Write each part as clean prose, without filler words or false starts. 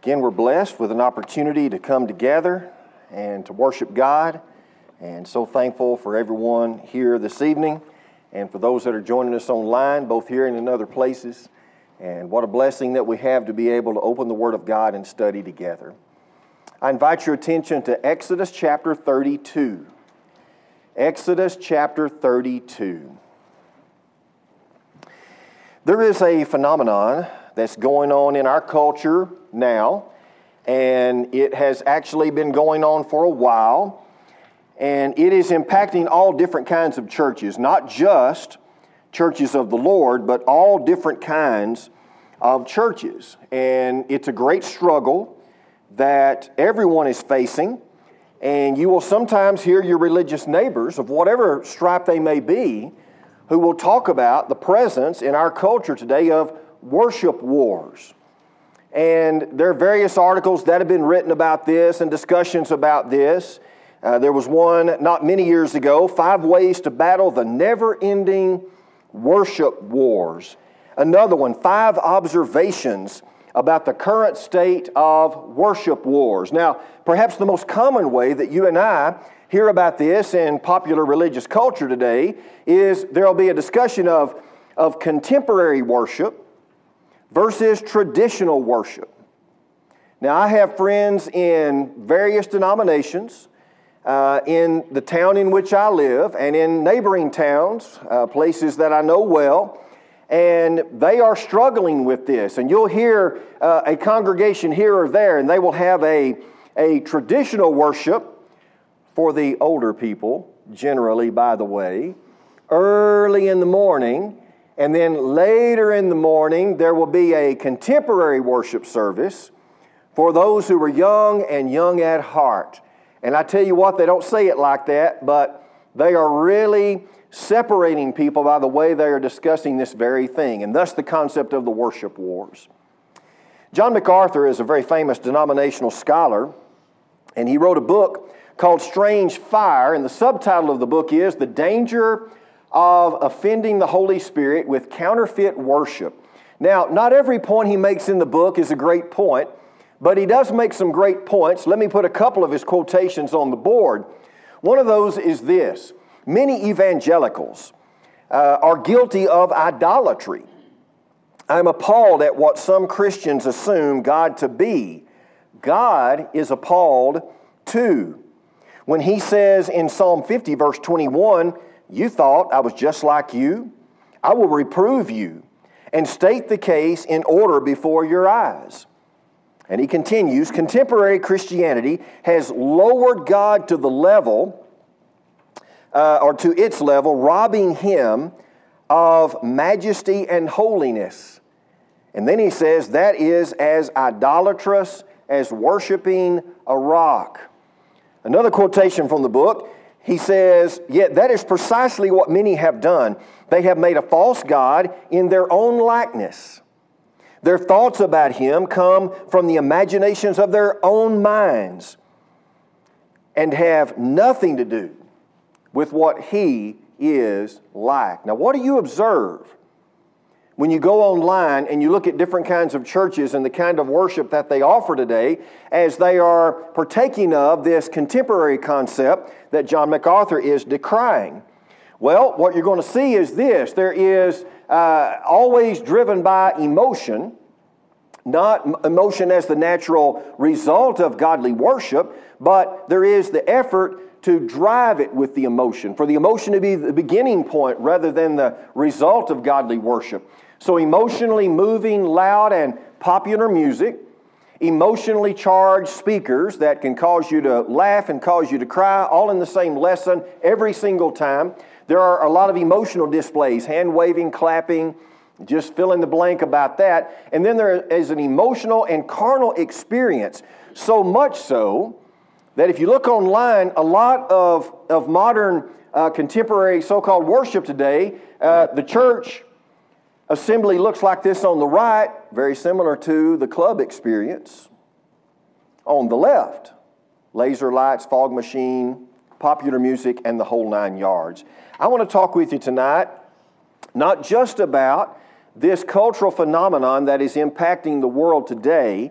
Again, we're blessed with an opportunity to come together and to worship God, and so thankful for everyone here this evening and for those that are joining us online, both here and in other places. And what a blessing that we have to be able to open the Word of God and study together. I invite your attention to Exodus chapter 32. Exodus chapter 32. There is a phenomenon that's going on in our culture now, and it has actually been going on for a while, and it is impacting all different kinds of churches, not just churches of the Lord, but all different kinds of churches. And it's a great struggle that everyone is facing, and you will sometimes hear your religious neighbors of whatever stripe they may be who will talk about the presence in our culture today of worship wars. And there are various articles that have been written about this and discussions about this. There was one not many years ago, 5 Ways to Battle the Never-Ending Worship Wars. Another one, 5 Observations about the current state of worship wars. Now, perhaps the most common way that you and I hear about this in popular religious culture today is there will be a discussion of contemporary worship versus traditional worship. Now, I have friends in various denominations in the town in which I live and in neighboring towns, places that I know well, and they are struggling with this. And you'll hear a congregation here or there, and they will have a traditional worship for the older people, generally, by the way, early in the morning. And then later in the morning, there will be a contemporary worship service for those who are young and young at heart. And I tell you what, they don't say it like that, but they are really separating people by the way they are discussing this very thing, and thus the concept of the worship wars. John MacArthur is a very famous denominational scholar, and he wrote a book called Strange Fire, and the subtitle of the book is The Danger of Offending the Holy Spirit with Counterfeit Worship. Now, not every point he makes in the book is a great point, but he does make some great points. Let me put a couple of his quotations on the board. One of those is this: many evangelicals are guilty of idolatry. I'm appalled at what some Christians assume God to be. God is appalled too. When he says in Psalm 50, verse 21, "You thought I was just like you? I will reprove you and state the case in order before your eyes." And he continues, contemporary Christianity has lowered God to the level, or to its level, robbing him of majesty and holiness. And then he says that is as idolatrous as worshiping a rock. Another quotation from the book, he says, "Yet that is precisely what many have done. They have made a false god in their own likeness. Their thoughts about him come from the imaginations of their own minds and have nothing to do with what he is like." Now, what do you observe when you go online and you look at different kinds of churches and the kind of worship that they offer today as they are partaking of this contemporary concept that John MacArthur is decrying? Well, what you're going to see is this. There is always driven by emotion, not emotion as the natural result of godly worship, but there is the effort to drive it with the emotion, for the emotion to be the beginning point rather than the result of godly worship. So emotionally moving, loud and popular music, emotionally charged speakers that can cause you to laugh and cause you to cry, all in the same lesson every single time. There are a lot of emotional displays, hand waving, clapping, just fill in the blank about that. And then there is an emotional and carnal experience, so much so that if you look online, a lot of modern contemporary so-called worship today, the church assembly looks like this on the right, very similar to the club experience. On the left, laser lights, fog machine, popular music, and the whole 9 yards. I want to talk with you tonight not just about this cultural phenomenon that is impacting the world today,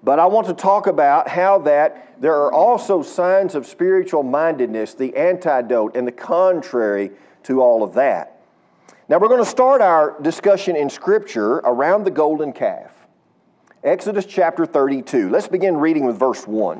But I want to talk about how that there are also signs of spiritual mindedness, the antidote and the contrary to all of that. Now we're going to start our discussion in Scripture around the golden calf. Exodus chapter 32. Let's begin reading with verse 1.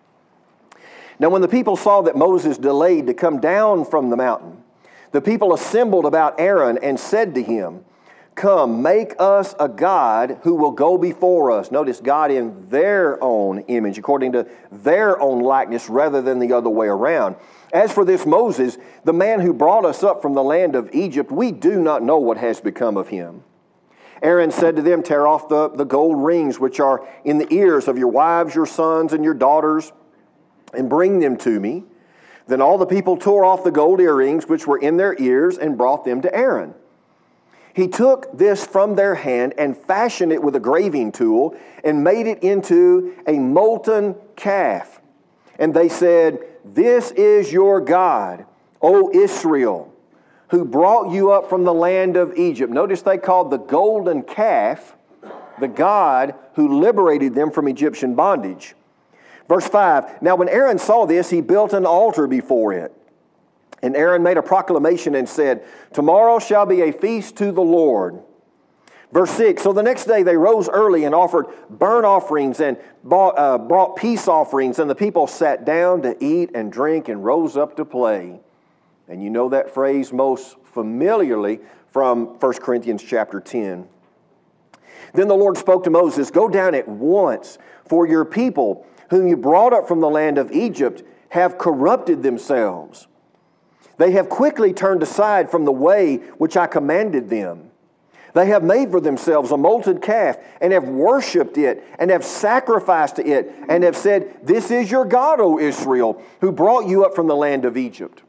Now when the people saw that Moses delayed to come down from the mountain, the people assembled about Aaron and said to him, "Come, make us a god who will go before us." Notice, God in their own image, according to their own likeness, rather than the other way around. "As for this Moses, the man who brought us up from the land of Egypt, we do not know what has become of him." Aaron said to them, "Tear off the gold rings which are in the ears of your wives, your sons, and your daughters, and bring them to me." Then all the people tore off the gold earrings which were in their ears and brought them to Aaron. He took this from their hand and fashioned it with a graving tool and made it into a molten calf. And they said, "This is your God, O Israel, who brought you up from the land of Egypt." Notice they called the golden calf the God who liberated them from Egyptian bondage. Verse 5, "Now when Aaron saw this, he built an altar before it. And Aaron made a proclamation and said, 'Tomorrow shall be a feast to the Lord.'" Verse 6, "So the next day they rose early and offered burnt offerings and brought peace offerings, and the people sat down to eat and drink and rose up to play." And you know that phrase most familiarly from 1 Corinthians chapter 10. "Then the Lord spoke to Moses, 'Go down at once, for your people, whom you brought up from the land of Egypt, have corrupted themselves. They have quickly turned aside from the way which I commanded them. They have made for themselves a molten calf, and have worshipped it, and have sacrificed to it, and have said, 'This is your God, O Israel, who brought you up from the land of Egypt.'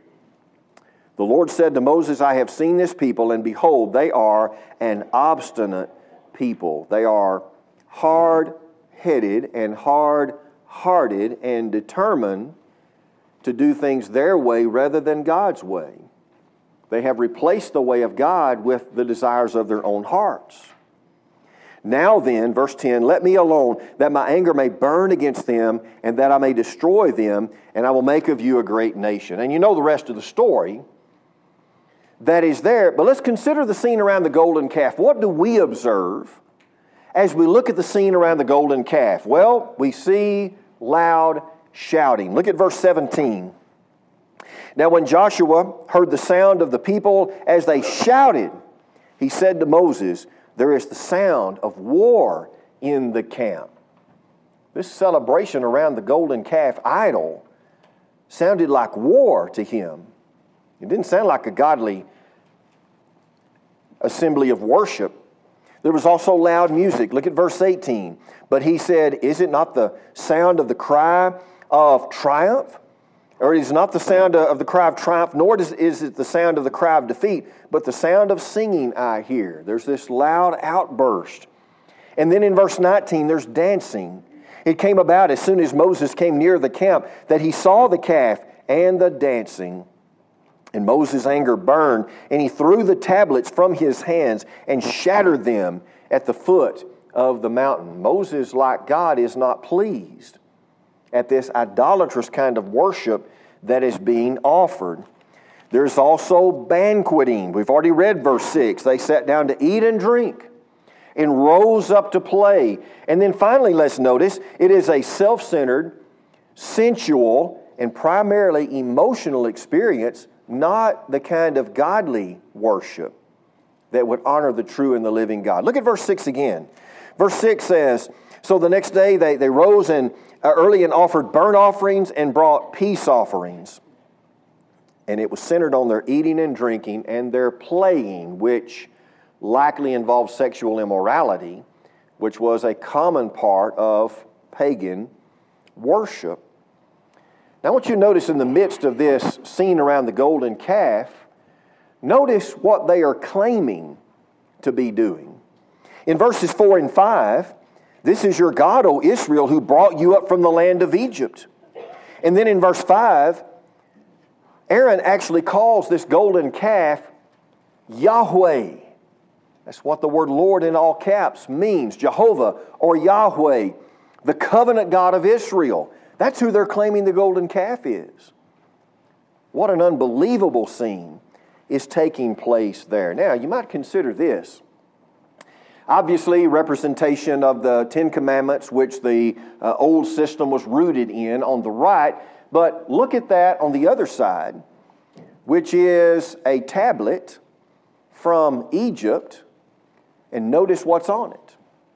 The Lord said to Moses, 'I have seen this people, and behold, they are an obstinate people.'" They are hard-headed and hard-hearted and determined to do things their way rather than God's way. They have replaced the way of God with the desires of their own hearts. "Now then," verse 10, "let me alone, that my anger may burn against them, and that I may destroy them, and I will make of you a great nation." And you know the rest of the story that is there. But let's consider the scene around the golden calf. What do we observe as we look at the scene around the golden calf? Well, we see loud shouting. Look at verse 17. "Now when Joshua heard the sound of the people as they shouted, he said to Moses, 'There is the sound of war in the camp.'" This celebration around the golden calf idol sounded like war to him. It didn't sound like a godly assembly of worship. There was also loud music. Look at verse 18. "But he said, 'Is it not the sound of the cry of triumph? Or it is not the sound of the cry of triumph, nor is it the sound of the cry of defeat, but the sound of singing I hear.'" There's this loud outburst. And then in verse 19, there's dancing. "It came about as soon as Moses came near the camp that he saw the calf and the dancing. And Moses' anger burned, and he threw the tablets from his hands and shattered them at the foot of the mountain." Moses, like God, is not pleased at this idolatrous kind of worship that is being offered. There's also banqueting. We've already read verse 6. They sat down to eat and drink and rose up to play. And then finally, let's notice, it is a self-centered, sensual, and primarily emotional experience, not the kind of godly worship that would honor the true and the living God. Look at verse 6 again. Verse 6 says, "So the next day they rose early and offered burnt offerings and brought peace offerings. And it was centered on their eating and drinking and their playing, which likely involved sexual immorality, which was a common part of pagan worship." Now I want you to notice in the midst of this scene around the golden calf, notice what they are claiming to be doing. In verses 4 and 5, "This is your God, O Israel, who brought you up from the land of Egypt." And then in verse 5, Aaron actually calls this golden calf Yahweh. That's what the word Lord in all caps means, Jehovah or Yahweh. the covenant God of Israel. That's who they're claiming the golden calf is. What an unbelievable scene is taking place there. Now, you might consider this. Obviously, representation of the Ten Commandments, which the old system was rooted in, on the right. But look at that on the other side, which is a tablet from Egypt, and notice what's on it.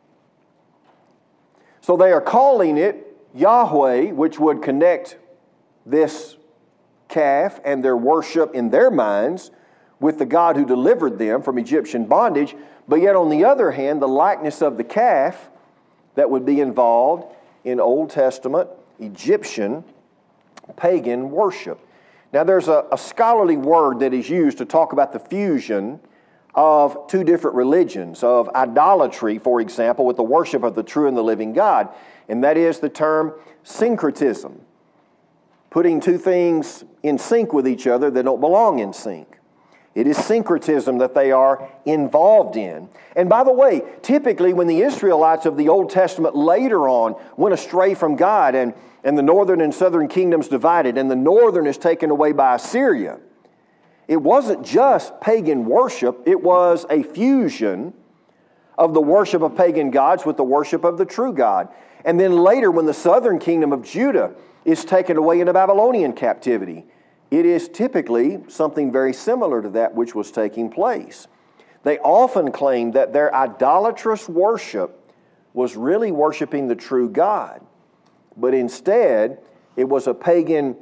So they are calling it Yahweh, which would connect this calf and their worship in their minds with the God who delivered them from Egyptian bondage. But yet on the other hand, the likeness of the calf that would be involved in Old Testament Egyptian pagan worship. Now there's a scholarly word that is used to talk about the fusion of two different religions, of idolatry, for example, with the worship of the true and the living God. And that is the term syncretism, putting two things in sync with each other that don't belong in sync. It is syncretism that they are involved in. And by the way, typically when the Israelites of the Old Testament later on went astray from God and the northern and southern kingdoms divided and the northern is taken away by Assyria, it wasn't just pagan worship, it was a fusion of the worship of pagan gods with the worship of the true God. And then later when the southern kingdom of Judah is taken away into Babylonian captivity, it is typically something very similar to that which was taking place. They often claimed that their idolatrous worship was really worshiping the true God, but instead it was a pagan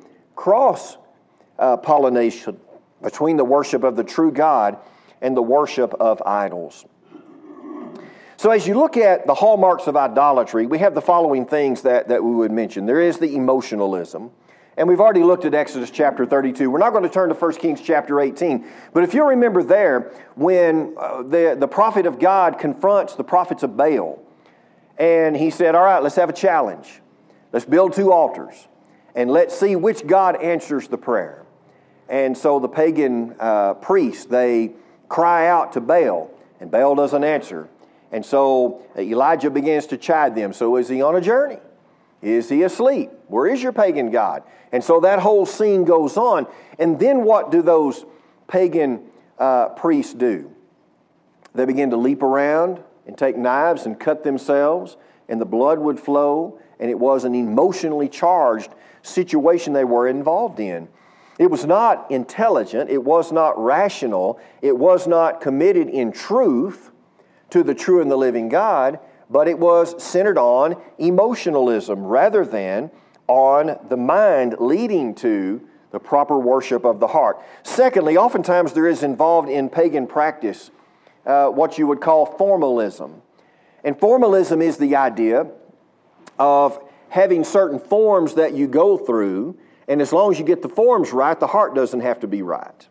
cross-pollination between the worship of the true God and the worship of idols. So as you look at the hallmarks of idolatry, we have the following things that we would mention. There is the emotionalism. And we've already looked at Exodus chapter 32. We're not going to turn to 1 Kings chapter 18. But if you remember there, when the prophet of God confronts the prophets of Baal, and he said, all right, let's have a challenge. Let's build 2 altars, and let's see which God answers the prayer. And so the pagan priests, they cry out to Baal, and Baal doesn't answer. And so Elijah begins to chide them. So is he on a journey? Is he asleep? Where is your pagan God? And so that whole scene goes on. And then what do those pagan priests do? They begin to leap around and take knives and cut themselves, and the blood would flow, and it was an emotionally charged situation they were involved in. It was not intelligent, it was not rational, it was not committed in truth to the true and the living God, but it was centered on emotionalism rather than on the mind leading to the proper worship of the heart. Secondly, oftentimes there is involved in pagan practice what you would call formalism. And formalism is the idea of having certain forms that you go through, and as long as you get the forms right, the heart doesn't have to be right.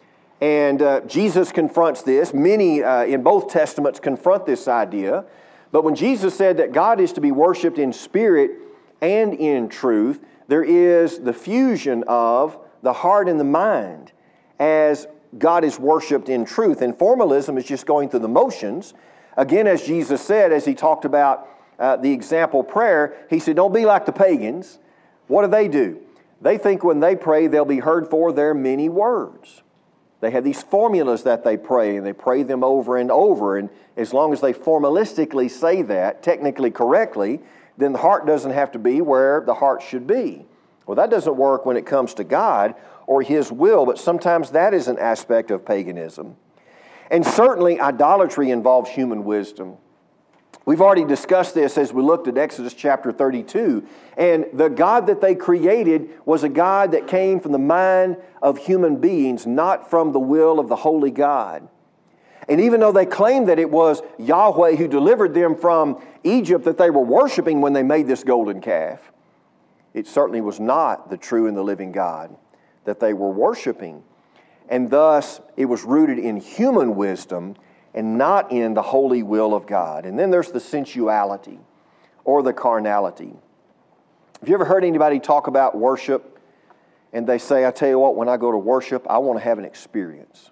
And Jesus confronts this. Many in both Testaments confront this idea. But when Jesus said that God is to be worshiped in spirit and in truth, there is the fusion of the heart and the mind as God is worshiped in truth. And formalism is just going through the motions. Again, as Jesus said, as he talked about the example prayer, he said, don't be like the pagans. What do? They think when they pray, they'll be heard for their many words. They have these formulas that they pray, and they pray them over and over. And as long as they formalistically say that, technically correctly, then the heart doesn't have to be where the heart should be. Well, that doesn't work when it comes to God or His will, but sometimes that is an aspect of paganism. And certainly idolatry involves human wisdom. We've already discussed this as we looked at Exodus chapter 32. And the God that they created was a God that came from the mind of human beings, not from the will of the holy God. And even though they claimed that it was Yahweh who delivered them from Egypt that they were worshiping when they made this golden calf, it certainly was not the true and the living God that they were worshiping. And thus, it was rooted in human wisdom and not in the holy will of God. And then there's the sensuality or the carnality. Have you ever heard anybody talk about worship and they say, I tell you what, when I go to worship, I want to have an experience.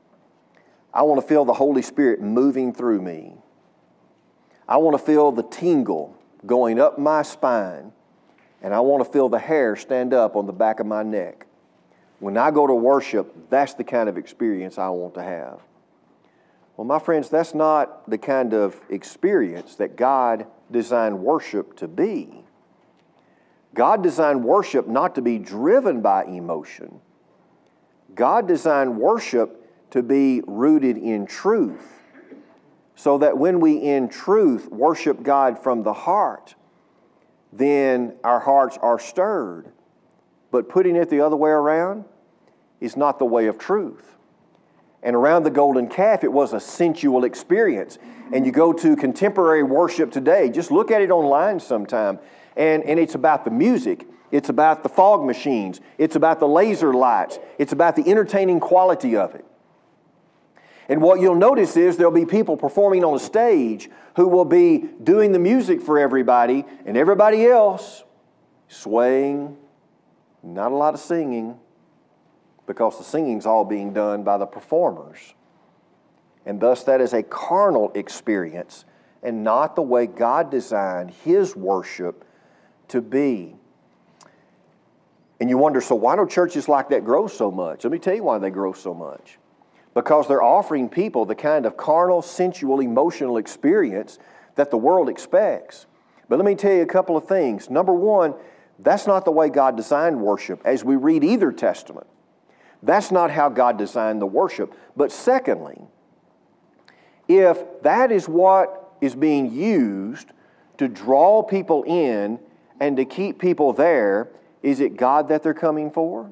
I want to feel the Holy Spirit moving through me. I want to feel the tingle going up my spine, and I want to feel the hair stand up on the back of my neck. When I go to worship, that's the kind of experience I want to have. Well, my friends, that's not the kind of experience that God designed worship to be. God designed worship not to be driven by emotion. God designed worship to be rooted in truth, so that when we in truth worship God from the heart, then our hearts are stirred. But putting it the other way around is not the way of truth. And around the golden calf, it was a sensual experience. And you go to contemporary worship today, just look at it online sometime, and it's about the music. It's about the fog machines. It's about the laser lights. It's about the entertaining quality of it. And what you'll notice is there'll be people performing on a stage who will be doing the music for everybody, and everybody else swaying, not a lot of singing, because the singing's all being done by the performers. And thus that is a carnal experience and not the way God designed His worship to be. And you wonder, so why do churches like that grow so much? Let me tell you why they grow so much. Because they're offering people the kind of carnal, sensual, emotional experience that the world expects. But let me tell you a couple of things. Number one, that's not the way God designed worship as we read either testament. That's not how God designed the worship. But secondly, if that is what is being used to draw people in and to keep people there, is it God that they're coming for?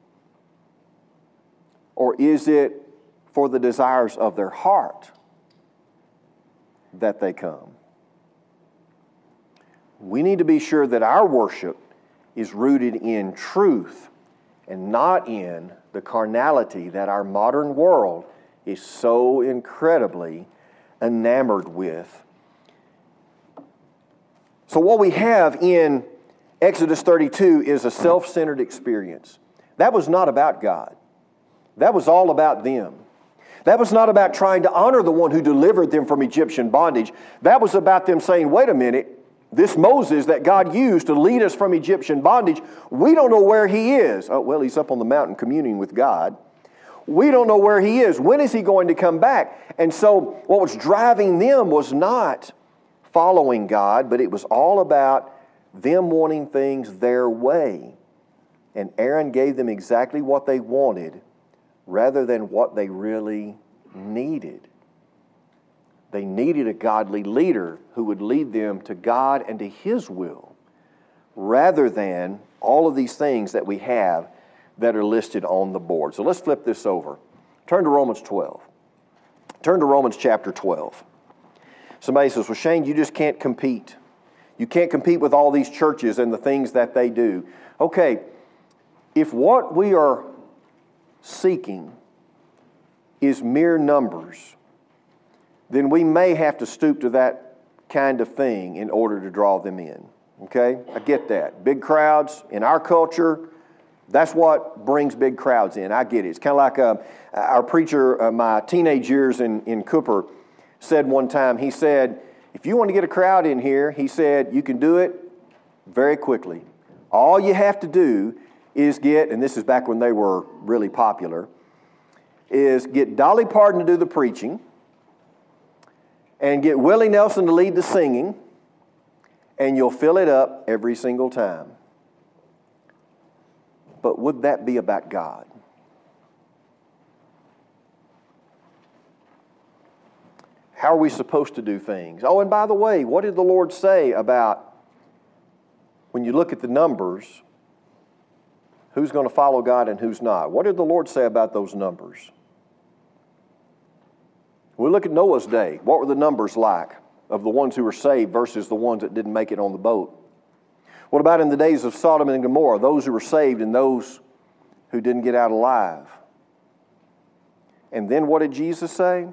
Or is it for the desires of their heart that they come? We need to be sure that our worship is rooted in truth and not in the carnality that our modern world is so incredibly enamored with. So what we have in Exodus 32 is a self-centered experience. That was not about God. That was all about them. That was not about trying to honor the one who delivered them from Egyptian bondage. That was about them saying, wait a minute, this Moses that God used to lead us from Egyptian bondage, we don't know where he is. Oh, well, he's up on the mountain communing with God. We don't know where he is. When is he going to come back? And so what was driving them was not following God, but it was all about them wanting things their way. And Aaron gave them exactly what they wanted rather than what they really needed. They needed a godly leader who would lead them to God and to His will, rather than all of these things that we have that are listed on the board. So let's flip this over. Turn to Romans 12. Turn to Romans chapter 12. Somebody says, well, Shane, you just can't compete. You can't compete with all these churches and the things that they do. Okay, if what we are seeking is mere numbers, then we may have to stoop to that kind of thing in order to draw them in. Okay? I get that. Big crowds in our culture, that's what brings big crowds in. I get it. It's kind of like our preacher, my teenage years in Cooper, said one time, he said, if you want to get a crowd in here, he said, you can do it very quickly. All you have to do is get, and this is back when they were really popular, is get Dolly Parton to do the preaching and get Willie Nelson to lead the singing, and you'll fill it up every single time. But would that be about God? How are we supposed to do things? Oh, and by the way, what did the Lord say about when you look at the numbers, who's going to follow God and who's not? What did the Lord say about those numbers? We look at Noah's day. What were the numbers like of the ones who were saved versus the ones that didn't make it on the boat? What about in the days of Sodom and Gomorrah, those who were saved and those who didn't get out alive? And then what did Jesus say?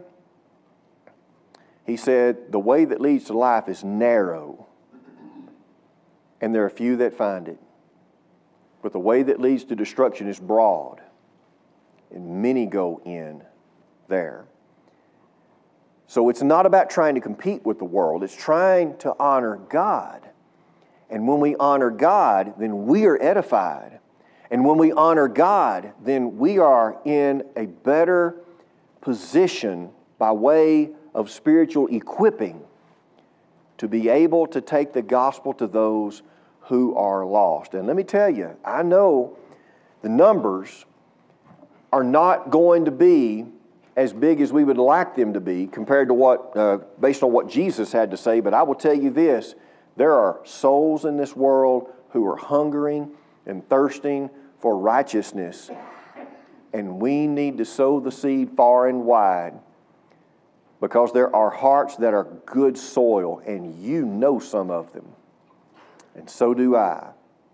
He said, the way that leads to life is narrow, and there are few that find it. But the way that leads to destruction is broad, and many go in there. So it's not about trying to compete with the world. It's trying to honor God. And when we honor God, then we are edified. And when we honor God, then we are in a better position by way of spiritual equipping to be able to take the gospel to those who are lost. And let me tell you, I know the numbers are not going to be as big as we would like them to be compared to what, based on what Jesus had to say, but I will tell you this, there are souls in this world who are hungering and thirsting for righteousness, and we need to sow the seed far and wide because there are hearts that are good soil, and you know some of them, and so do I.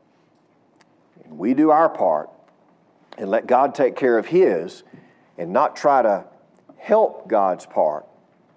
And we do our part and let God take care of His and not try to help God's part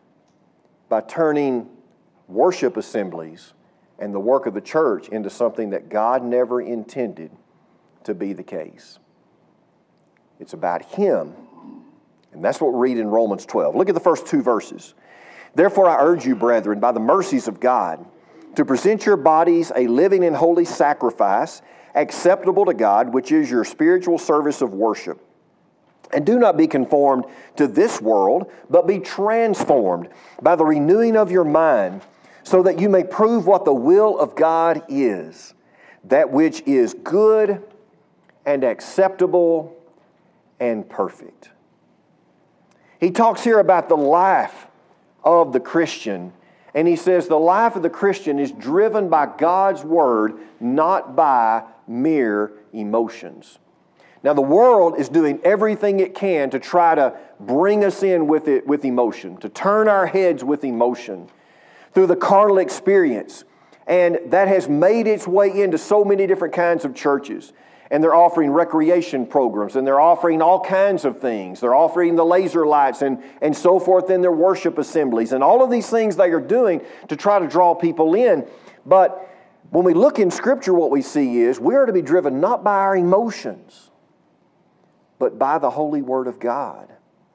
by turning worship assemblies and the work of the church into something that God never intended to be the case. It's about Him. And that's what we read in Romans 12. Look at the first two verses. Therefore I urge you, brethren, by the mercies of God, to present your bodies a living and holy sacrifice, acceptable to God, which is your spiritual service of worship. And do not be conformed to this world, but be transformed by the renewing of your mind, so that you may prove what the will of God is, that which is good and acceptable and perfect. He talks here about the life of the Christian, and he says the life of the Christian is driven by God's Word, not by mere emotions. Now, the world is doing everything it can to try to bring us in with emotion, to turn our heads with emotion through the carnal experience. And that has made its way into so many different kinds of churches. And they're offering recreation programs, and they're offering all kinds of things. They're offering the laser lights and so forth in their worship assemblies. And all of these things they are doing to try to draw people in. But when we look in Scripture, what we see is we are to be driven not by our emotions, but by the holy Word of God.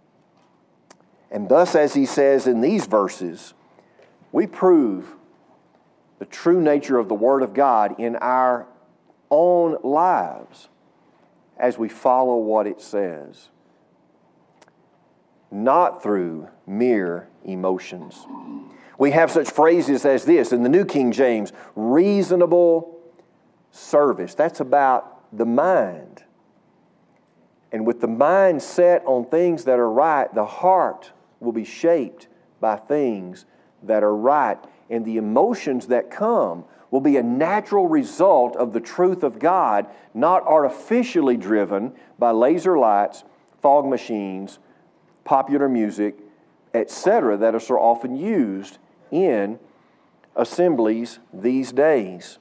And thus, as he says in these verses, we prove the true nature of the Word of God in our own lives as we follow what it says, not through mere emotions. We have such phrases as this in the New King James, reasonable service. That's about the mind. And with the mind set on things that are right, the heart will be shaped by things that are right. And the emotions that come will be a natural result of the truth of God, not artificially driven by laser lights, fog machines, popular music, etc., that are so often used in assemblies these days.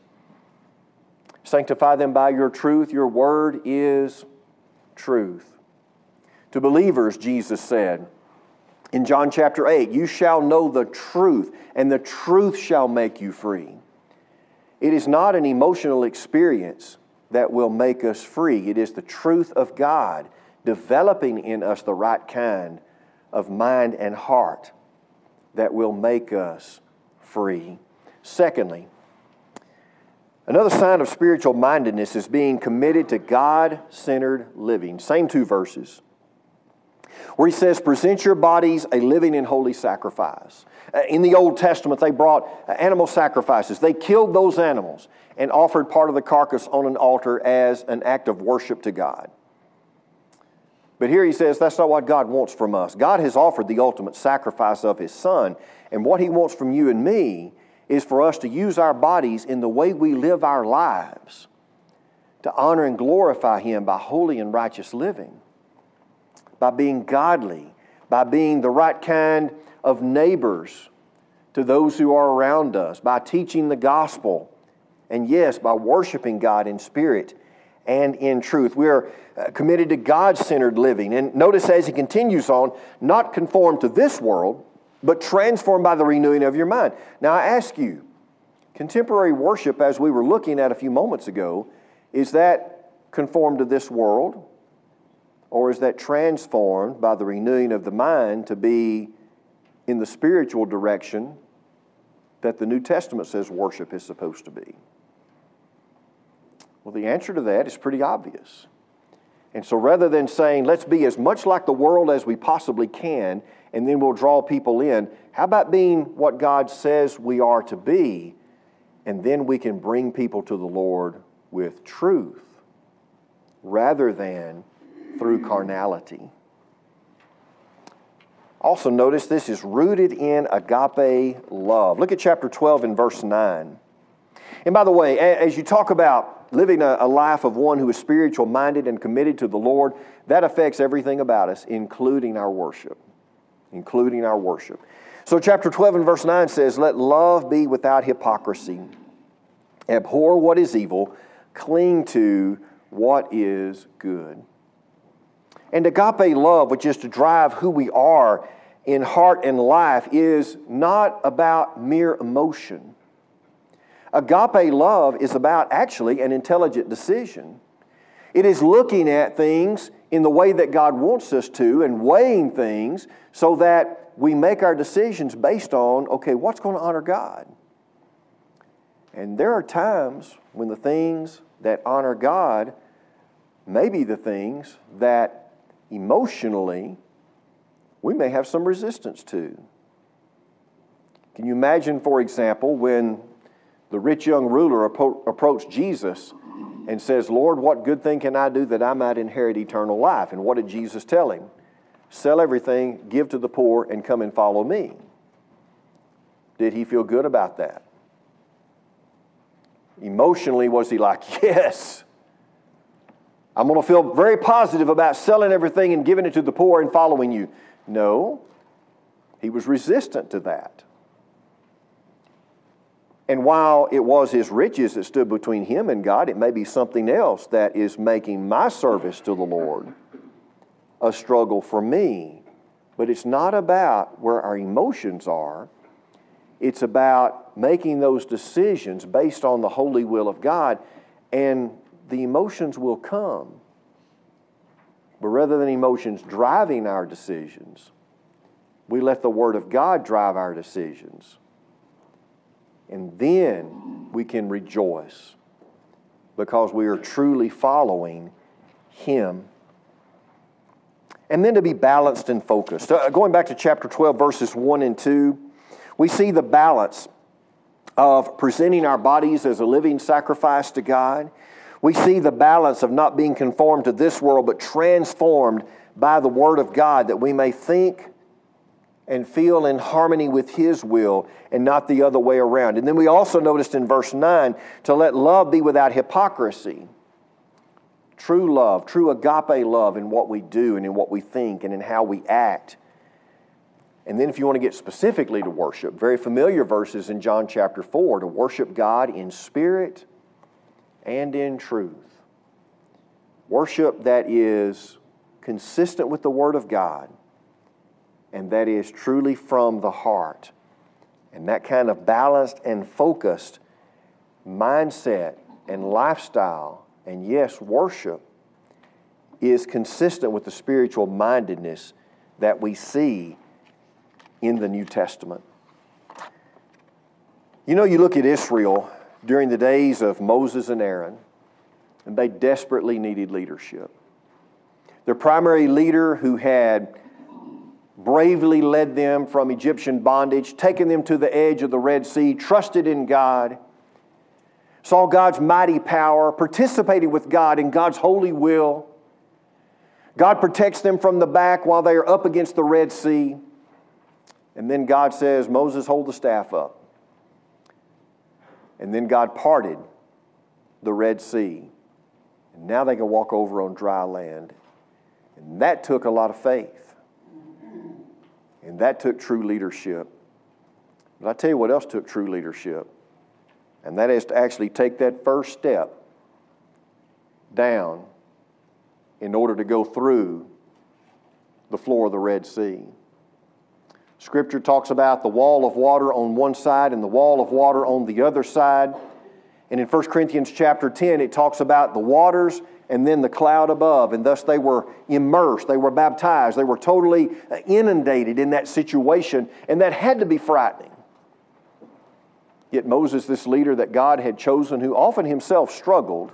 Sanctify them by your truth. Your word is truth. To believers, Jesus said in John chapter 8, you shall know the truth, and the truth shall make you free. It is not an emotional experience that will make us free. It is the truth of God developing in us the right kind of mind and heart that will make us free. Secondly, another sign of spiritual mindedness is being committed to God-centered living. Same two verses, where he says, present your bodies a living and holy sacrifice. In the Old Testament, they brought animal sacrifices. They killed those animals and offered part of the carcass on an altar as an act of worship to God. But here he says that's not what God wants from us. God has offered the ultimate sacrifice of His Son, and what He wants from you and me is for us to use our bodies in the way we live our lives to honor and glorify Him by holy and righteous living, by being godly, by being the right kind of neighbors to those who are around us, by teaching the gospel, and yes, by worshiping God in spirit and in truth. We are committed to God-centered living. And notice as he continues on, not conformed to this world, but transformed by the renewing of your mind. Now I ask you, contemporary worship, as we were looking at a few moments ago, is that conformed to this world? Or is that transformed by the renewing of the mind to be in the spiritual direction that the New Testament says worship is supposed to be? Well, the answer to that is pretty obvious. And so rather than saying, let's be as much like the world as we possibly can, and then we'll draw people in, how about being what God says we are to be, and then we can bring people to the Lord with truth, rather than through carnality. Also notice this is rooted in agape love. Look at chapter 12 and verse 9. And by the way, as you talk about living a life of one who is spiritual minded and committed to the Lord, that affects everything about us, including our worship. Including our worship. So chapter 12 and verse 9 says, let love be without hypocrisy. Abhor what is evil, cling to what is good. And agape love, which is to drive who we are in heart and life, is not about mere emotion. Agape love is about actually an intelligent decision. It is looking at things in the way that God wants us to and weighing things so that we make our decisions based on, okay, what's going to honor God? And there are times when the things that honor God may be the things that emotionally we may have some resistance to. Can you imagine, for example, when the rich young ruler approached Jesus and says, Lord, what good thing can I do that I might inherit eternal life? And what did Jesus tell him? Sell everything, give to the poor, and come and follow me. Did he feel good about that? Emotionally, was he like, yes, I'm going to feel very positive about selling everything and giving it to the poor and following you? No, he was resistant to that. And while it was his riches that stood between him and God, it may be something else that is making my service to the Lord a struggle for me. But it's not about where our emotions are. It's about making those decisions based on the holy will of God, and the emotions will come. But rather than emotions driving our decisions, we let the Word of God drive our decisions. And then we can rejoice because we are truly following Him. And then to be balanced and focused. Going back to chapter 12, verses 1 and 2, we see the balance of presenting our bodies as a living sacrifice to God. We see the balance of not being conformed to this world, but transformed by the Word of God, that we may think and feel in harmony with His will and not the other way around. And then we also noticed in verse 9 to let love be without hypocrisy. True love, true agape love in what we do and in what we think and in how we act. And then if you want to get specifically to worship, very familiar verses in John chapter 4, to worship God in spirit and in truth. Worship that is consistent with the Word of God and that is truly from the heart. And that kind of balanced and focused mindset and lifestyle, and yes, worship, is consistent with the spiritual mindedness that we see in the New Testament. You know, you look at Israel during the days of Moses and Aaron, and they desperately needed leadership. Their primary leader, who had bravely led them from Egyptian bondage, taken them to the edge of the Red Sea, trusted in God, saw God's mighty power, participated with God in God's holy will. God protects them from the back while they are up against the Red Sea. And then God says, Moses, hold the staff up. And then God parted the Red Sea. And now they can walk over on dry land. And that took a lot of faith. And that took true leadership. But I tell you what else took true leadership. And that is to actually take that first step down in order to go through the floor of the Red Sea. Scripture talks about the wall of water on one side and the wall of water on the other side. And in 1 Corinthians chapter 10, it talks about the waters and then the cloud above, and thus they were immersed, they were baptized, they were totally inundated in that situation, and that had to be frightening. Yet Moses, this leader that God had chosen, who often himself struggled,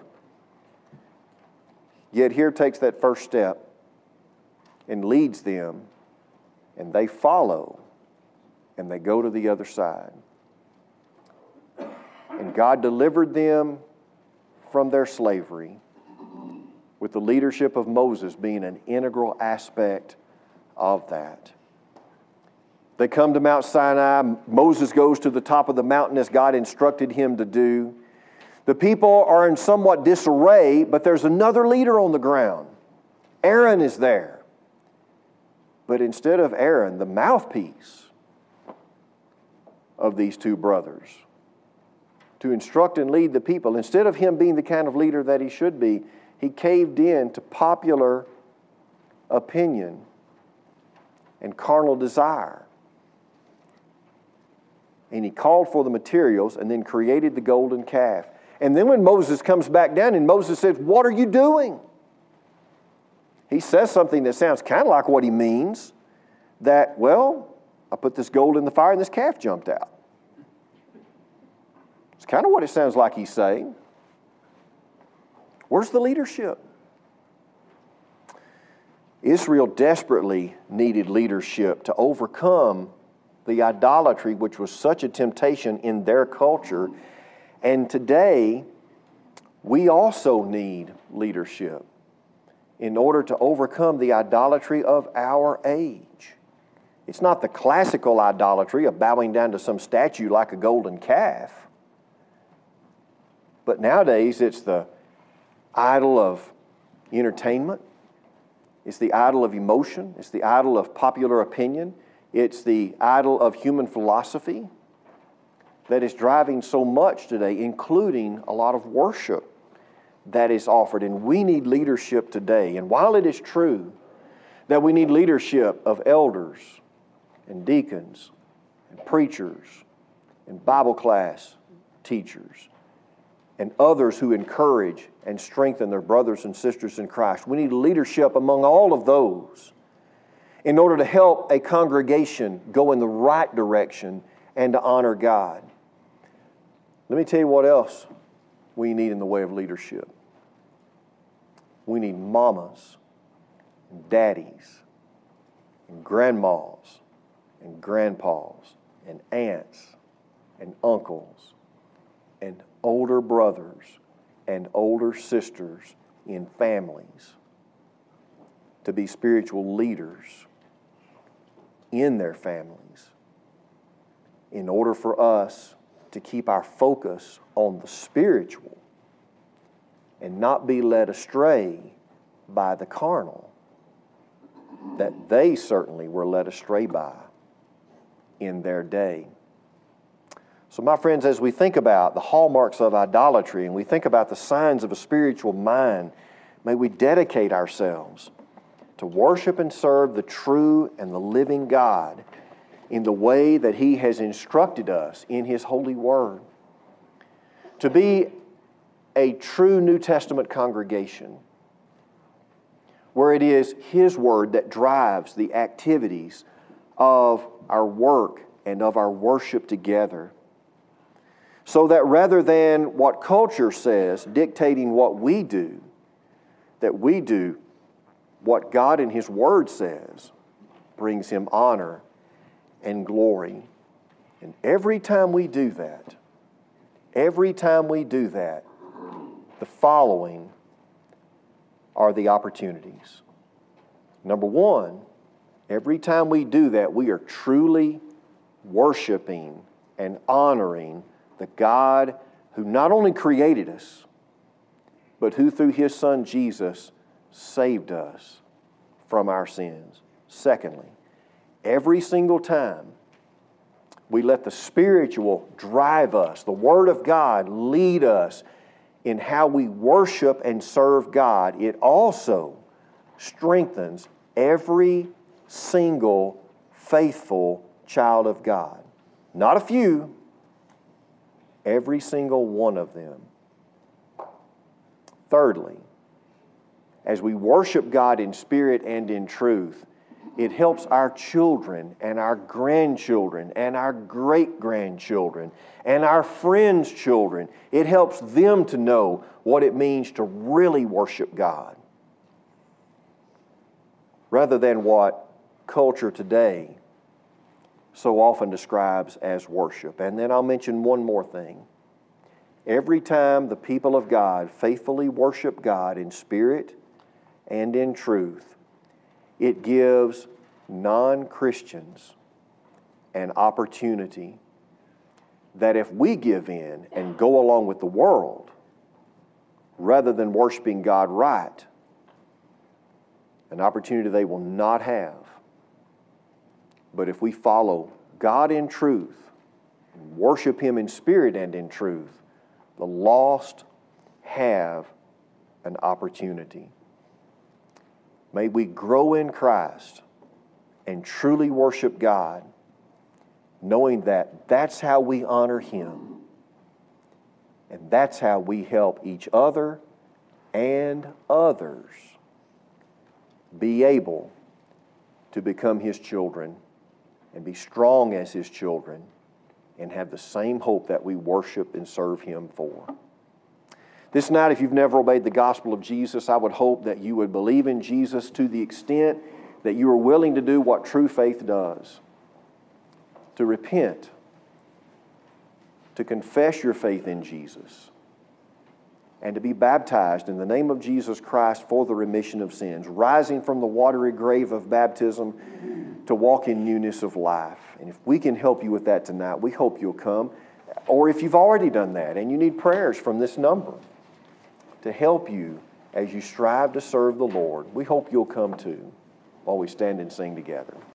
yet here takes that first step and leads them, and they follow, and they go to the other side. And God delivered them from their slavery, with the leadership of Moses being an integral aspect of that. They come to Mount Sinai. Moses goes to the top of the mountain as God instructed him to do. The people are in somewhat disarray, but there's another leader on the ground. Aaron is there. But instead of Aaron, the mouthpiece of these two brothers, to instruct and lead the people, instead of him being the kind of leader that he should be, he caved in to popular opinion and carnal desire. And he called for the materials and then created the golden calf. And then when Moses comes back down and Moses says, "What are you doing?" He says something that sounds kind of like what he means, that, well, I put this gold in the fire and this calf jumped out. It's kind of what it sounds like he's saying. Where's the leadership? Israel desperately needed leadership to overcome the idolatry, which was such a temptation in their culture. And today, we also need leadership in order to overcome the idolatry of our age. It's not the classical idolatry of bowing down to some statue like a golden calf. But nowadays, it's the idol of entertainment. It's the idol of emotion. It's the idol of popular opinion. It's the idol of human philosophy that is driving so much today, including a lot of worship that is offered. And we need leadership today. And while it is true that we need leadership of elders and deacons and preachers and Bible class teachers and others who encourage and strengthen their brothers and sisters in Christ, we need leadership among all of those in order to help a congregation go in the right direction and to honor God. Let me tell you what else we need in the way of leadership. We need mamas and daddies and grandmas and grandpas and aunts and uncles and older brothers and older sisters in families to be spiritual leaders in their families in order for us to keep our focus on the spiritual and not be led astray by the carnal that they certainly were led astray by in their day. So my friends, as we think about the hallmarks of idolatry and we think about the signs of a spiritual mind, may we dedicate ourselves to worship and serve the true and the living God in the way that He has instructed us in His holy word. To be a true New Testament congregation where it is His word that drives the activities of our work and of our worship together. So that rather than what culture says dictating what we do, that we do what God in His Word says brings Him honor and glory. And every time we do that, the following are the opportunities. Number one, every time we do that, we are truly worshiping and honoring the God who not only created us, but who through His Son Jesus saved us from our sins. Secondly, every single time we let the spiritual drive us, the Word of God lead us in how we worship and serve God, it also strengthens every single faithful child of God. Not a few, every single one of them. Thirdly, as we worship God in spirit and in truth, it helps our children and our grandchildren and our great-grandchildren and our friends' children. It helps them to know what it means to really worship God, rather than what culture today so often describes as worship. And then I'll mention one more thing. Every time the people of God faithfully worship God in spirit and in truth, it gives non-Christians an opportunity that if we give in and go along with the world, rather than worshiping God right, an opportunity they will not have. But if we follow God in truth and worship Him in spirit and in truth, the lost have an opportunity. May we grow in Christ and truly worship God, knowing that that's how we honor Him, and that's how we help each other and others be able to become His children and be strong as His children and have the same hope that we worship and serve Him for. This night, if you've never obeyed the gospel of Jesus, I would hope that you would believe in Jesus to the extent that you are willing to do what true faith does, to repent, to confess your faith in Jesus, and to be baptized in the name of Jesus Christ for the remission of sins, rising from the watery grave of baptism to walk in newness of life. And if we can help you with that tonight, we hope you'll come. Or if you've already done that and you need prayers from this number to help you as you strive to serve the Lord, we hope you'll come too while we stand and sing together.